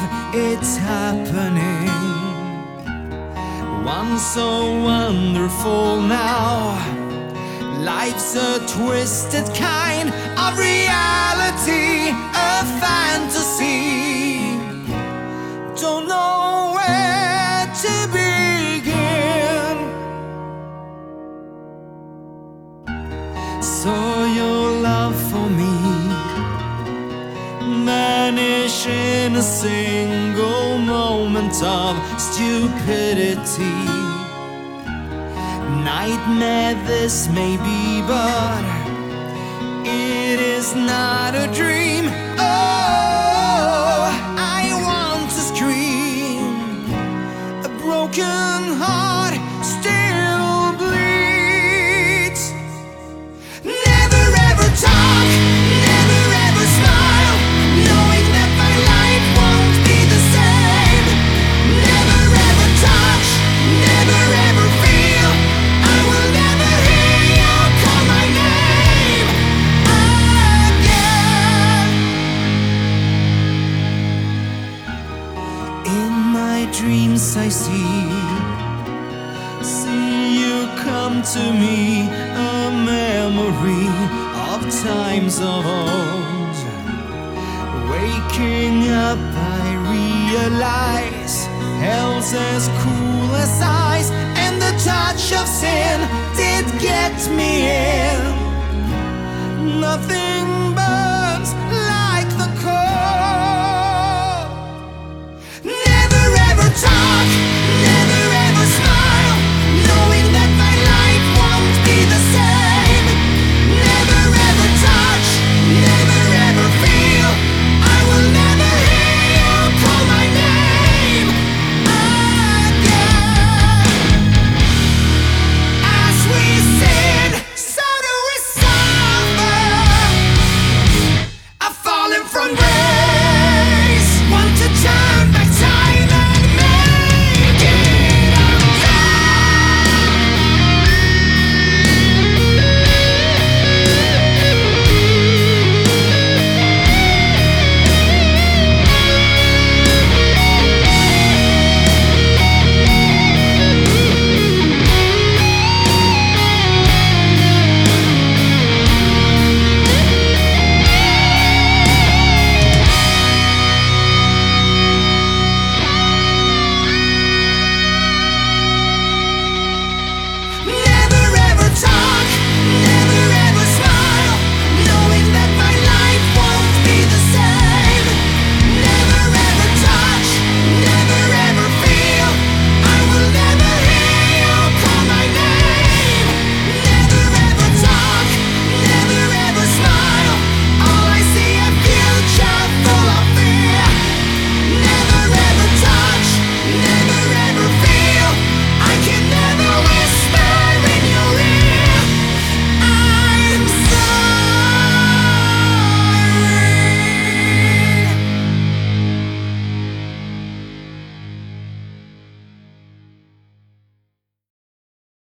it's happening. Once so wonderful, now life's a twisted kind of reality, a fantasy. Don't know where to begin. Saw your love for me vanish in a single moment of stupidity. Nightmare this may be, but it is not a dream. Oh, I want to scream. A broken heart still bleeds. Never ever talk, never ever smile, knowing that my life won't be the same. Never ever touch, never ever feel. I will never hear you call my name again. In my dreams I see you come to me, a memory of times of old. Waking up I realize hell's as cool as ice, and the touch of sin did get me in. Nothing